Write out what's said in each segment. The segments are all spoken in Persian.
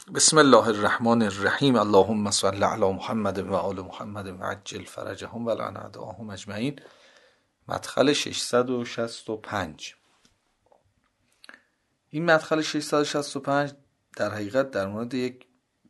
بسم الله الرحمن الرحیم. اللهم صل علی محمد و آل محمد و عجل فرجهم و لعن اعداءهم اجمعین. مدخل 665. این مدخل 665 در حقیقت در مورد یک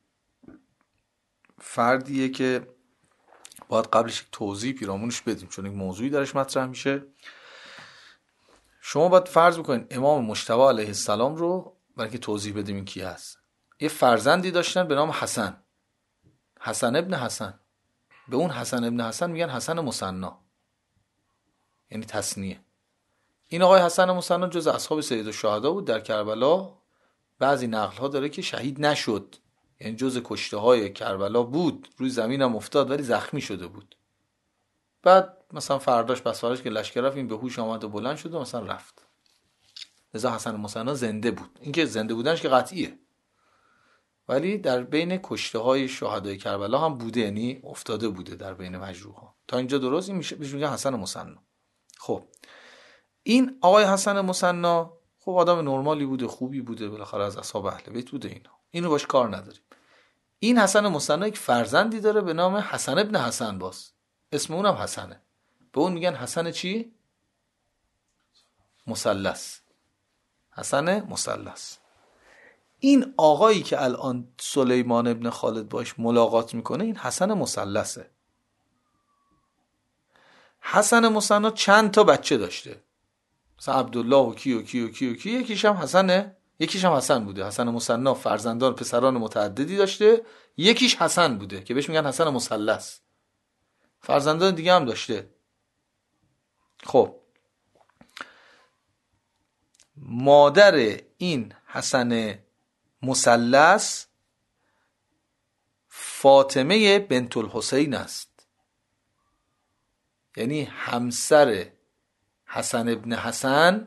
فردیه که باید قبلش یک توضیح پیرامونش بدیم، چون یک موضوعی درش مطرح میشه. شما باید فرض بکنید امام مجتبی علیه السلام رو، برای که توضیح بدیم این کی هست. یه فرزندی داشتن به نام حسن، حسن ابن حسن. به اون حسن ابن حسن میگن حسن مثنی، یعنی تثنیه. این آقای حسن مثنی جز اصحاب سید الشهدا بود در کربلا. بعضی نقل ها داره که شهید نشد، یعنی جز کشته های کربلا بود، روی زمین هم افتاد ولی زخمی شده بود. بعد مثلا فرداش که لشکر رفت، این به هوش آمد و بلند شد و مثلا رفت. لذا حسن مثنی زنده بود. اینکه زنده بودنش که قطعیه، ولی در بین کشته های شهدای کربلا هم بوده، یعنی افتاده بوده در بین مجروح ها. تا اینجا درست؟ این میگن حسن مثنی. خب این آقای حسن مثنی خب آدم نرمالی بوده، خوبی بوده، بالاخره از اصحاب اهل بیت بوده. اینو باش کار نداریم. این حسن مثنی یک فرزندی داره به نام حسن ابن حسن، باز اسم اونم حسنه. به اون میگن حسن چی؟ مثلث. حسن مثلث. این آقایی که الان سلیمان ابن خالد باش ملاقات میکنه، این حسن مثلثه. حسن مثنی چند تا بچه داشته، مثلا عبدالله و کی و کی و کی و کی. یکیش هم حسنه، یکیش هم حسن بوده. حسن مثنی فرزندان پسران متعددی داشته، یکیش حسن بوده که بهش میگن حسن مثلث. فرزندان دیگه هم داشته. خب مادر این حسن مثلث فاطمه بنت الحسین است، یعنی همسر حسن ابن حسن،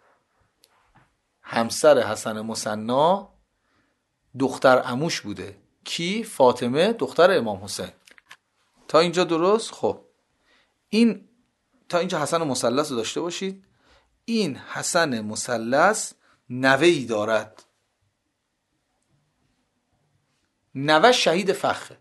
همسر حسن مثنی، دختر عموش بوده. کی؟ فاطمه دختر امام حسین. تا اینجا درست؟ خب این تا اینجا حسن مثلث رو داشته باشید. این حسن مثلث نوه‌ای دارد، نوه شهید فخ.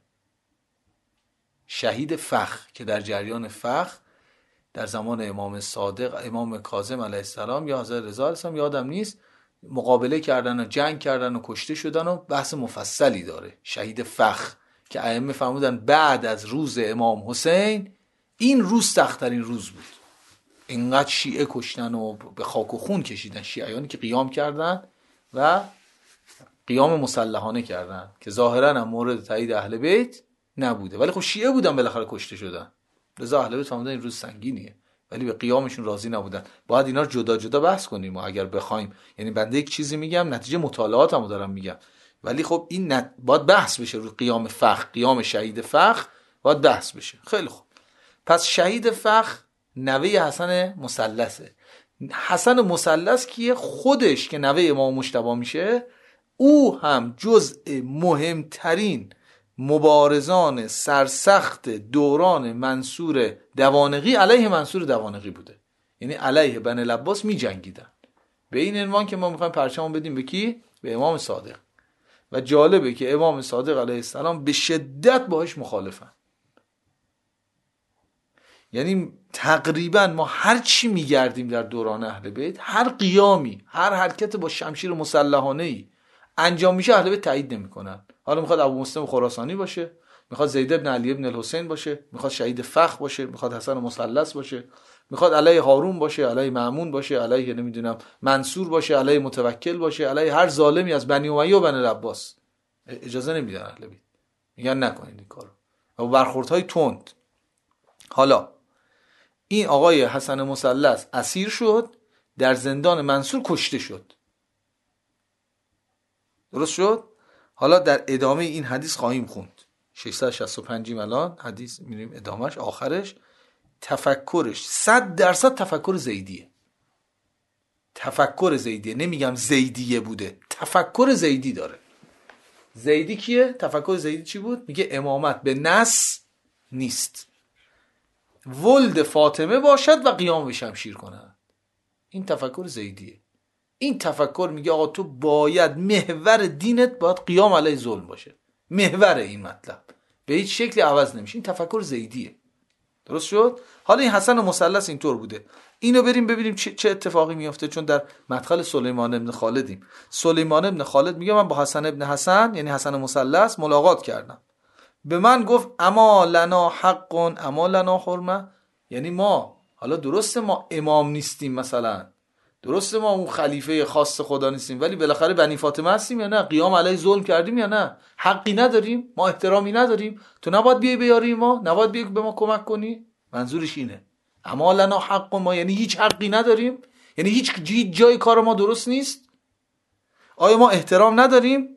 شهید فخ که در جریان فخ در زمان امام صادق، امام کاظم علیه السلام یا حضرت رضا علیه السلام یادم نیست، مقابله کردن و جنگ کردن و کشته شدن و بحث مفصلی داره. شهید فخ که ائمه فرمودن بعد از روز امام حسین این روز سخت‌ترین روز بود. اینقدر شیعه کشتن و به خاک و خون کشیدن، شیعیانی که قیام کردن و قیام مسلحانه کردن که ظاهرا هم مورد تایید اهل بیت نبوده، ولی خب شیعه بودن بالاخره کشته شدن. لذا اهل بیت فهمیدن این روز سنگینیه، ولی به قیامشون راضی نبودن. باید اینا رو جدا جدا بحث کنیم و اگر بخوایم، یعنی بنده یک چیزی میگم نتیجه مطالعاتمو دارم میگم، ولی خب این باید بحث بشه رو قیام فخ، قیام شهید فخ باید بحث بشه. خیلی خوب، پس شهید فخ نوه حسن مثلثه. حسن مثلث کیه؟ خودش که نوه امام مجتبی میشه، او هم جزء مهمترین مبارزان سرسخت دوران منصور دوانقی علیه منصور دوانقی بوده. یعنی علیه بنی العباس می جنگیدن. به این عنوان که ما میخوایم پرچم بدیم به کی؟ به امام صادق. و جالبه که امام صادق علیه السلام به شدت باهاش مخالفن. یعنی تقریبا ما هر چی میگردیم در دوران اهل بیت، هر قیامی، هر حرکت با شمشیر مسلحانه‌ای انجام میشه، اهل بیت تایید نمیکنن. حالا میخواد ابو مسلم خراسانی باشه، میخواد زید ابن علی ابن الحسین باشه، میخواد شهید فخ باشه، میخواد حسن مثلث باشه، میخواد علیه هارون باشه، علیه مأمون باشه، علیه نمیدونم منصور باشه، علیه متوکل باشه، علیه هر ظالمی از بنی امیه و بنی العباس. اجازه نمیدن اهل بیت، میگن نکنید این کارو و برخوردهای تند. حالا این آقای حسن مثلث اسیر شد، در زندان منصور کشته شد. درست شد؟ حالا در ادامه این حدیث خواهیم خوند. 665 الان حدیث میریم ادامهش، آخرش تفکرش 100% تفکر زیدیه. تفکر زیدیه، نمیگم زیدیه بوده، تفکر زیدی داره. زیدی کیه؟ تفکر زیدی چی بود؟ میگه امامت به نص نیست، ولد فاطمه باشد و قیام به شمشیر کنند. این تفکر زیدیه. این تفکر میگه آقا تو باید محور دینت باید قیام علیه ظلم باشه، محور این مطلب به هیچ شکلی عوض نمیشه. این تفکر زیدیه. درست شد؟ حالا این حسن مثلث اینطور بوده. اینو بریم ببینیم چه اتفاقی میفته، چون در مدخل سلیمان ابن خالدیم. سلیمان ابن خالد میگه من با حسن ابن حسن یعنی حسن مثلث ملاقات کردم، به من گفت اما لنا حق اما لنا حرمه، یعنی ما حالا درسته ما امام نیستیم، مثلا درسته ما اون خلیفه خاص خدا نیستیم، ولی بالاخره بنی فاطمه هستیم یا نه؟ قیام علیه ظلم کردیم یا نه؟ حقی نداریم؟ ما احترامی نداریم؟ تو نباید بیای بیاری ما؟ نباید بیای به ما کمک کنی؟ منظورش اینه اما لنا حق، ما یعنی هیچ حقی نداریم، یعنی هیچ جای کار ما درست نیست؟ آیا ما احترام نداریم؟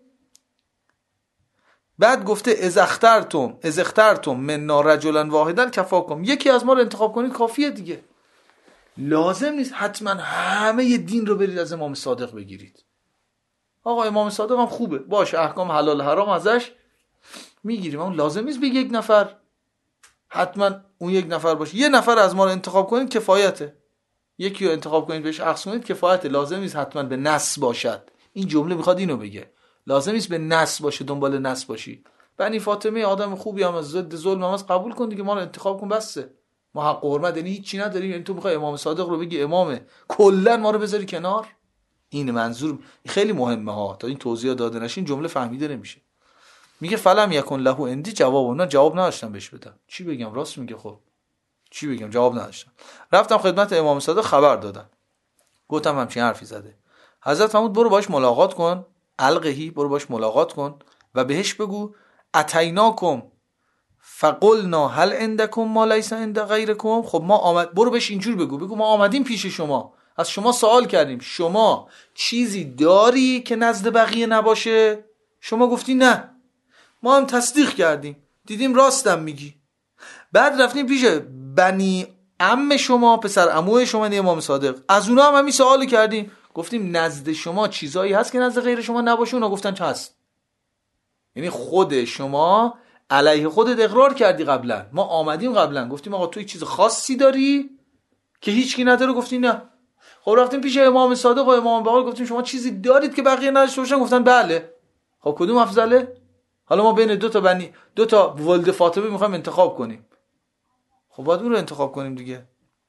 بعد گفته از اخترتم من رجلا واحدا کفاکم، یکی از ما رو انتخاب کنید کافیه دیگه. لازم نیست حتما همه دین رو برید از امام صادق بگیرید. آقا امام صادق هم خوبه، باشه احکام حلال حرام ازش میگیریم، اون لازم نیست به یک نفر حتما اون یک نفر باشه. یه نفر از ما رو انتخاب کنید کفایته، یکی رو انتخاب کنید بهش اخذ کنید کفایته، لازم نیست حتما به نص باشد. این جمله میخواد اینو بگه، لازم نیست به نص باشه، دنبال نص باشی. بنی فاطمه آدم خوبی هم از ضد ظلم هم از قبول کن دیگه، ما رو انتخاب کن بسه. ما حق و حرمت یعنی هیچی نداریم، یعنی تو میخوای امام صادق رو بگی امامه کلا ما رو بذاری کنار؟ این منظور خیلی مهمه ها، تا این توضیح داده نشه این جمله فهمیده نمیشه. میگه فلم یکن له اندی جواب، نه جواب نداشتم بهش بدم، چی بگم؟ راست میگه، خب چی بگم؟ جواب نداشتم. رفتم خدمت امام صادق خبر دادم، گفتم همچین حرفی زده. حضرت فرمود برو باش ملاقات کن، القهی، برو باش ملاقات کن و بهش بگو اتیناکم فقلنا هل عندکم ما لیس عند غیرکم. خب ما برو بهش اینجور بگو ما آمدیم پیش شما، از شما سوال کردیم شما چیزی داری که نزد بقیه نباشه؟ شما گفتی نه، ما هم تصدیق کردیم، دیدیم راستم میگی. بعد رفتیم پیش بنی عم شما، پسر عموی شما نه امام صادق، از اونا هم همین سوال کردیم، گفتیم نزد شما چیزایی هست که نزد غیر شما نباشه؟ اونا گفتن چه هست. یعنی خود شما علیه خودت اقرار کردی قبلا، ما آمدیم قبلا گفتیم آقا توی چیز خاصی داری که هیچکی نداره؟ گفتی نه. خب رفتیم پیش امام صادق و امام باقر گفتیم شما چیزی دارید که بقیه نداشته باشن؟ گفتن بله. خب کدوم افضله؟ حالا ما بین دو تا ولد فاطمه میخوایم انتخاب کنیم، خب باید اون رو انتخاب کنیم دیگه.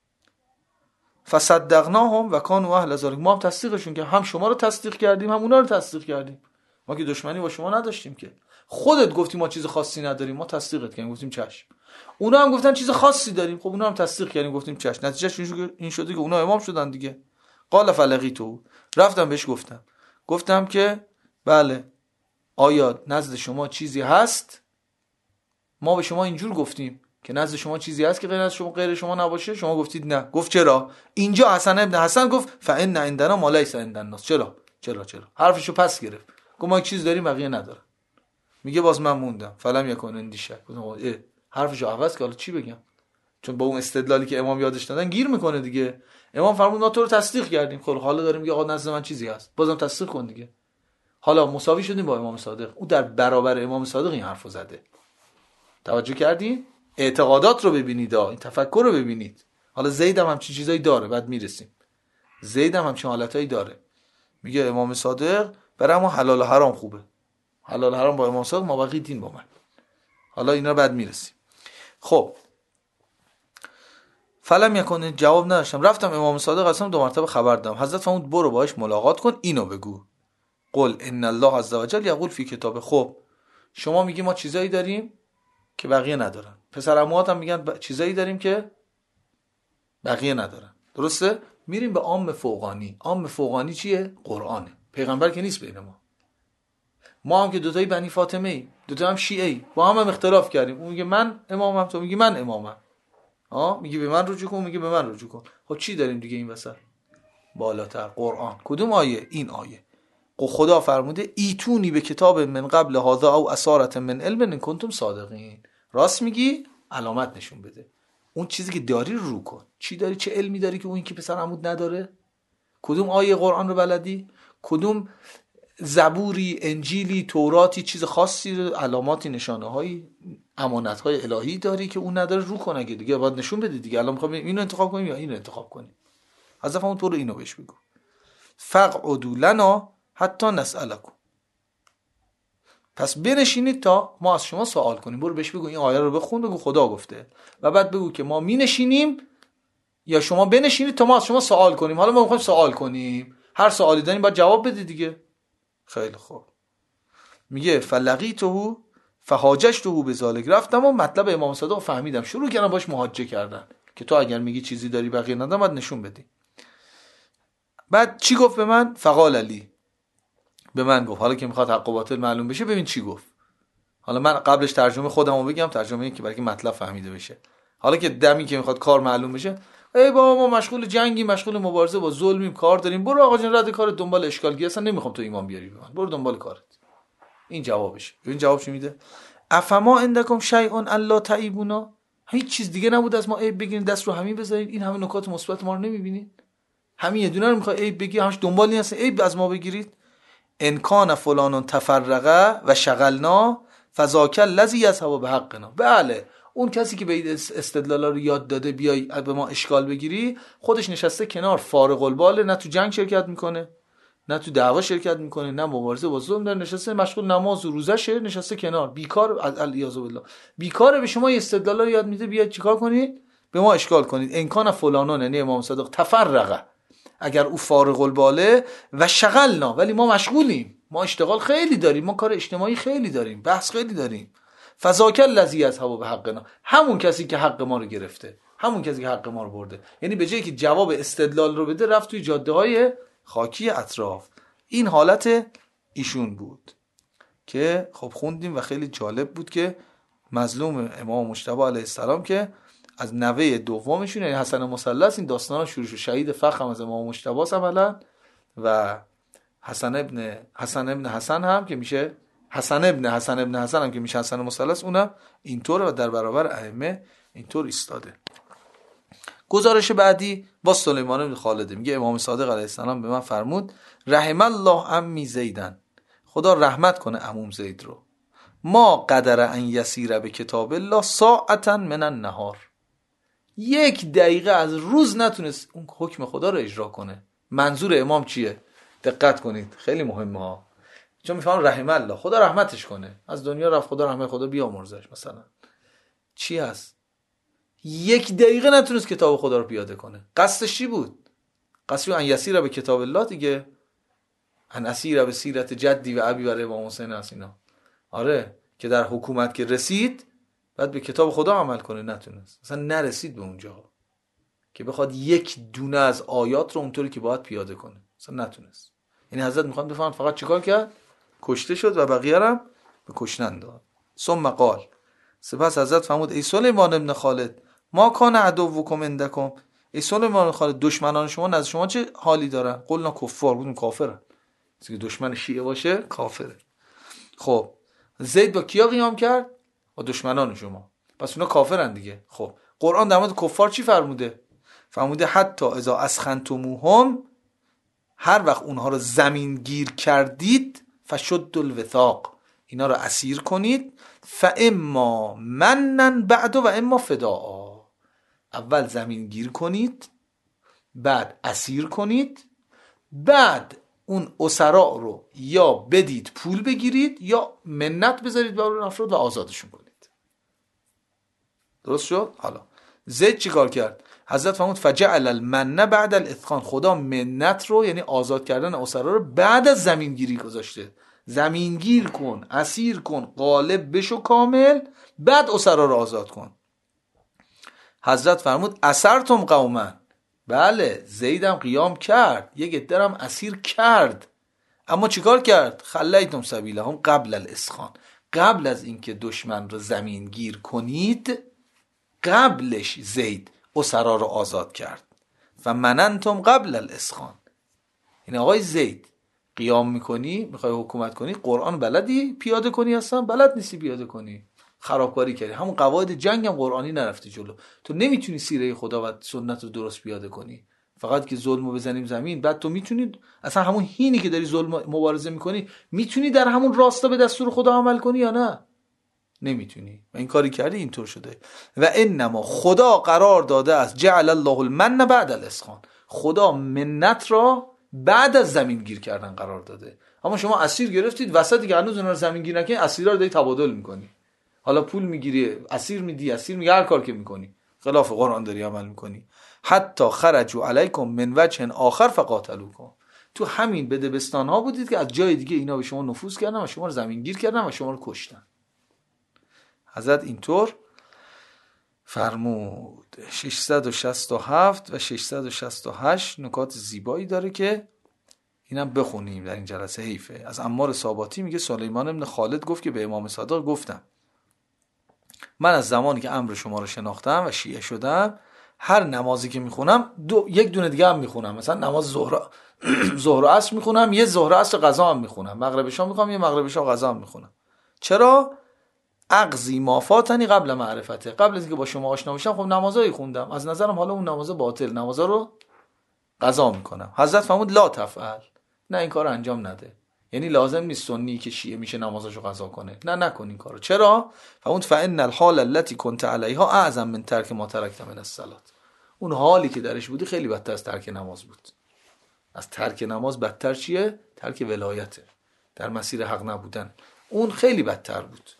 فصدقناهم و کانوا اهل ذلک، ما هم تصدیقشون که هم شما رو تصدیق کردیم هم اونا رو تصدیق کردیم، ما که دشمنی با شما نداشتیم که. خودت گفتی ما چیز خاصی نداریم، ما تصدیقت کردیم گفتیم چشم. اونا هم گفتن چیز خاصی داریم، خب اونا هم تصدیق کردیم گفتیم چشم. نتیجهش این شده که اونا امام شدن دیگه. قال فلقیتو، رفتم بهش گفتم که بله آیا نزد شما چیزی هست؟ ما به شما اینجور گفتیم که نزد شما چیزی هست که غیر شما نباشه، شما گفتید نه. گفت چرا؟ اینجا حسن ابن حسن گفت فإن عندنا ما لیس عند الناس. چرا حرفشو پس گرفت، گفت ما چیز داریم بقیه ندارن. میگه باز من موندم، فلم یکن عندی شک. حرفشو عوض که حالا چی بگم، چون با اون استدلالی که امام یادش دادن گیر میکنه دیگه. امام فرمود ما تو رو تصدیق کردیم، خب حالا داریم میگه آقا نزد من چیزی هست، بازم تصدیق کن دیگه. حالا مساوی شدیم با امام صادق، او در برابر امام صادق این حرفو زده. توجه کردی؟ اعتقادات رو ببینید، این تفکر رو ببینید. حالا زید هم همچین چیزایی داره، بعد میرسیم. زید هم همچین حالتایی داره، میگه امام صادق برای ما حلال و حرام خوبه، حلال و حرام با امام صادق، ما بقیه دین با من. حالا اینا رو بعد میرسیم. خب فلم یکن، جواب نداشتم. رفتم امام صادق اصلا 2 مرتبه خبر دادم. حضرت فرمود برو باهاش ملاقات کن، اینو بگو قل ان الله عز وجل یقول فی کتابه. خب شما میگی ما چیزایی داریم که بقیه ندارن، پسر عموات هم میگن چیزایی داریم که بقیه ندارن، درسته؟ میریم به عام فوقانی. عام فوقانی چیه؟ قرآنه. پیغمبر که نیست بین ما هم که دوتایی بنی فاطمه ای، دوتا هم شیعه ای، با هم اختلاف کردیم. اون میگه من امامم، تو میگی من امامم، میگی به من رجوع کن، میگی به من رجوع کن. خب چی داریم دیگه این وسط؟ بالاتر قرآن. کدوم آیه؟ این آیه. خدا فرموده ایتونی به کتاب من قبل هذا او اثارت من علم ان کنتم صادقین. راست میگی؟ علامت نشون بده. اون چیزی که داری رو کن. چی داری؟ چه علمی داری که اون که پسر عمود نداره؟ کدوم آیه قرآن رو بلدی؟ کدوم زبوری، انجیلی، توراتی چیز خاصی، علاماتی، نشانه‌هایی، امانت‌های الهی داری که اون نداره؟ رو کن. اگه دیگه باید نشون بده دیگه. الان می‌خوام اینو انتخاب کنیم یا اینو انتخاب کنیم؟ حذف اون تو رو اینو بهش بگو. فقعدوا لنا حتی نسألکم. پس بنشینید تا ما از شما سوال کنیم. برو بهش بگو این آیه رو بخون، بگو خدا گفته، و بعد بگو که ما می نشینیم یا شما بنشینید تا ما از شما سوال کنیم. حالا ما میخوایم سوال کنیم، هر سوالی داریم باید جواب بدید دیگه. خیلی خوب. میگه فلقیته فحاججته بذالک، رفتم و مطلب امام صادق فهمیدم، شروع کردم باش محاجه کردن که تو اگر میگی چیزی داری بقیه ندارن باید نشون بدی. بعد چی گفت به من؟ فقال علی، به من گفت، حالا که میخواد حق و باطل معلوم بشه ببین چی گفت. حالا من قبلش ترجمه خودمو بگم، ترجمه این که برای که مطلب فهمیده بشه. حالا که دمی که میخواد کار معلوم بشه، ای بابا ما مشغول جنگیم، مشغول مبارزه با ظلمیم، کار داریم، برو آقا جان رد کار، دنبال اشکالگی اصلا نمیخوام تو ایمان بیاری به من، برو دنبال کارت. این جوابش. ببین جواب چی میده؟ افما عندکم شیء الا تعیبونا، هیچ چیز دیگه نبود از ما عیب بگیرین دست رو همین بذارید؟ این همه نکات مثبت ما رو نمیبینید؟ همین یه دونه رو میخواد عیب بگی، همش دنبال این هست عیب از ما بگیرید؟ ان کان فلان تفرقه و شغلنا فذاک الذی یذهب بحقنا. بله اون کسی که به این استدلالا رو یاد داده بیای به ما اشکال بگیری، خودش نشسته کنار، فارغ الباله، نه تو جنگ شرکت میکنه، نه تو دعوا شرکت میکنه، نه مبارزه با ظلم داره، نشسته مشغول نماز و روزشه، نشسته کنار، بیکار، الیاذ بالله بیکاره، به شما استدلالا رو یاد میده بیاید چیکار کنید؟ به ما اشکال کنید. ان کان فلانون، یعنی امام صادق، تفرقه، اگر او فارغ الباله، و شغلنا، ولی ما مشغولیم، ما اشتغال خیلی داریم، ما کار اجتماعی خیلی داریم، بحث خیلی داریم، فذاک الذی یذهب بحقنا، همون کسی که حق ما رو گرفته، همون کسی که حق ما رو برده. یعنی به جایی که جواب استدلال رو بده رفت توی جاده های خاکی اطراف. این حالت ایشون بود که خب خوندیم و خیلی جالب بود که مظلوم امام مجتبی علیه السلام که از نوه دومشون یعنی حسن مثلث این داستان شروع شد، شهید فخم از امام مجتبی عملا، و حسن ابن حسن هم که میشه حسن ابن حسن هم که میشه حسن مثلث، اونم اینطور و در برابر ائمه اینطور ایستاده. گزارش بعدی با سلیمان بن خالد میگه امام صادق علیه السلام به من فرمود رحم الله عمی زیدن، خدا رحمت کنه عموم زید رو، ما قدر ان یسیر به کتاب الله ساعتا من النهار، 1 دقیقه از روز نتونست اون حکم خدا رو اجرا کنه. منظور امام چیه؟ دقت کنید خیلی مهمه ها، چون میفهمن رحم الله، خدا رحمتش کنه، از دنیا رفت، خدا رحمت خدا بیامرزش. مثلا چی هست؟ 1 دقیقه نتونست کتاب خدا رو پیاده کنه. قصدش چی بود؟ قصدش ان یسیر به کتاب الله دیگه، ان اسیر به سیرت جدی و ابی برای امام حسین از اینا. آره که در حکومت که رسید بعد به کتاب خدا عمل کنه، نتونست، اصلا نرسید به اونجا که بخواد 1 دونه از آیات رو اونطوری که باید پیاده کنه، اصلا نتونست. یعنی حضرت میخواد بفهمن فقط چیکار کرد؟ کشته شد و بقیه هم به کشتن داد. ثم قال، سپس حضرت فرمود ای سلیمان ابن خالد ما کان عدوکم عندکم، ای سلیمان ابن خالد دشمنان شما نزد شما چه حالی دارن؟ قلنا کفار، بودیم کافرن، که دشمن شیعه باشه کافره. خب زید با کیا قیام کرد؟ با دشمنان شما، پس اونا کافرن دیگه. خب قرآن در مورد کفار چی فرموده؟ فرموده حتی اذا اسخنتموهم، هر وقت اونها رو زمین گیر کردید، فشد الوثاق، اینا رو اسیر کنید، فاما منن بعد و اما فداء، اول زمین گیر کنید، بعد اسیر کنید، بعد اون اسرا رو یا بدید پول بگیرید یا منت بذارید بر اون افراد و آزادشون کنید. درست شد؟ حالا زید چی کار کرد؟ حضرت فرمود فجعل المن بعد الاثخان، خدا منت رو یعنی آزاد کردن اسرا رو بعد از زمین گیری گذاشته. زمین گیر کن، اسیر کن، غالب بشو کامل، بعد اسرا رو آزاد کن. حضرت فرمود اسرتم قوما، بله زیدم قیام کرد، یک عده‌ام اسیر کرد، اما چیکار کرد؟ خلیتم سبیلهم قبل الاسخان، قبل از اینکه دشمن رو زمین گیر کنید قبلش زید اسرا رو آزاد کرد. فمننتم قبل الاسخان، این آقای زید قیام میکنی، میخوای حکومت کنی، قرآن بلدی پیاده کنی؟ اصلا بلد نیستی پیاده کنی، خرابکاری کردی، همون قواعد جنگ هم قرآنی نرفتی جلو، تو نمیتونی سیره خدا و سنت رو درست پیاده کنی، فقط که ظلمو بزنیم زمین. بعد تو میتونی اصلا همون هینی که داری ظلم مبارزه میکنی میتونی در همون راستا به دستور خدا عمل کنی یا نه؟ نمیتونی، و این کاری کردی اینطور شده. و انما خدا قرار داده است جعل الله المن بعد الاسخان، خدا منت را بعد از زمین گیر کردن قرار داده. اما شما اسیر گرفتید وسطی که هنوز اونها رو زمین گیر نکنید، اسیرا رو داری تبادل میکنی، حالا پول میگیری، اسیر میدی، اسیر میگه، هر کار که میکنی خلاف قرآن داری عمل میکنی. حتی خرجوا علیکم من وجه آخر فقاتلوکم، تو همین بدبستان ها بودید که از جای دیگه اینا به شما نفوذ کردن و شما رو زمین گیر کردن و شما رو کشتن. حضرت اینطور فرمود. 667 و 668 نکات زیبایی داره که اینم بخونیم در این جلسه، حیفه. از عمار ساباتی میگه سلیمان ابن خالد گفت که به امام صادق گفتم من از زمانی که امر شما رو شناختم و شیعه شدم هر نمازی که میخونم یک دونه دیگه هم میخونم، مثلا نماز ظهر و عصر میخونم، یه ظهر و عصر قضا هم میخونم، مغرب شام میخونم، یه مغرب شام قضا هم میخونم. چرا؟ اقضی ما فاتنی قبل معرفته، قبل از اینکه با شما آشنا بشم خب نمازایی خوندم، از نظرم حالا اون نماز باطل، نمازا رو قضا میکنم. حضرت فرمود لا تفعل، نه این کارو انجام نده. یعنی لازم نیست سنی که شیعه میشه نمازاشو قضا کنه، نه نکن این کارو. چرا؟ فرمود فان الحال التي كنت عليها اعظم من ترک ما ترکت من الصلاه، اون حالی که درش بودی خیلی بدتر از ترک نماز بود. از ترک نماز بدتر چیه؟ ترک ولایته، در مسیر حق نبودن، اون خیلی بدتر بود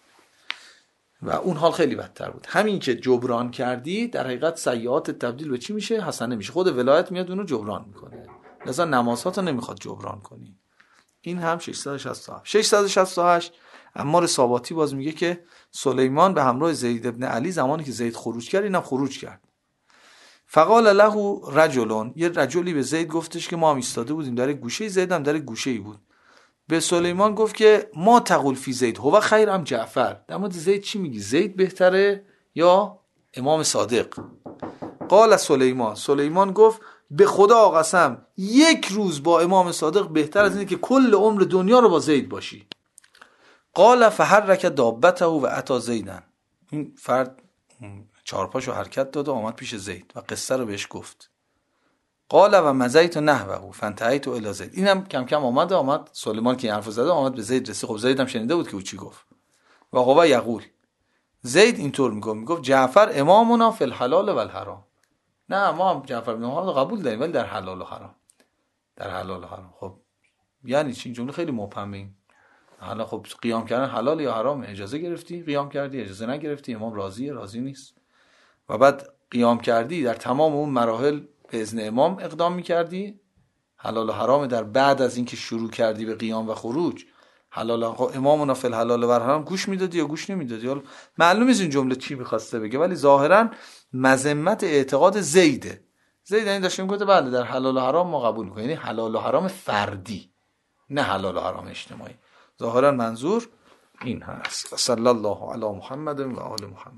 و اون حال خیلی بدتر بود. همین که جبران کردی در حقیقت سیئات تبدیل به چی میشه؟ حسنه میشه. خود ولایت میاد اونو جبران میکنه، لذا نمازهاتو نمیخواد جبران کنی. این هم 667. 668 عمار ساباتی باز میگه که سلیمان به همراه زید ابن علی زمانی که زید خروج کرد اینم خروج کرد. فقال له رجلون، یه رجلی به زید گفتش که ما هم ایستاده بودیم در گوشه، زید هم در گوشه‌ای بود. به سلیمان گفت که ما تقول فی زید هو خیر ام جعفر، در مورد زید چی میگی؟ زید بهتره یا امام صادق؟ قال سلیمان گفت به خدا قسم یک روز با امام صادق بهتر از اینه که کل عمر دنیا رو با زید باشی. قال فحرک دابته و اتی زیدن، این فرد چارپاشو حرکت داد و آمد پیش زید و قصه رو بهش گفت. قال و مزیت نحوه فانتهیت الی زید، اینم کم کم آمد سلیمان که حرفو زده آمد به زید رسید. خب زید هم شنیده بود که او چی گفت. و هو یقول، زید اینطور میگفت جعفر امامنا فی الحلال و الحرام، نه ما هم جعفر بن محمد قبول داریم ولی در حلال و حرام، در حلال و حرام. خب یعنی چی؟ این جمله خیلی مبهمه. حالا خب قیام کردن حلال یا حرام؟ اجازه گرفتی قیام کردی، اجازه نگرفتی، امام راضی نیست. و بعد قیام کردی در تمام اون مراحل به اذن امام اقدام میکردی، حلال و حرام در بعد از اینکه شروع کردی به قیام و خروج حلال امامنا فی الحلال و الحرام گوش میدادی یا گوش نمیدادی؟ حالا معلوم نیست این جمله چی میخواسته بگه، ولی ظاهرا مذمت اعتقاد زیده. زید یعنی داشته میگه بله در حلال و حرام ما قبول میکنیم، یعنی حلال و حرام فردی نه حلال و حرام اجتماعی. ظاهرا منظور این هست. صلی الله علی محمد و آل محمد.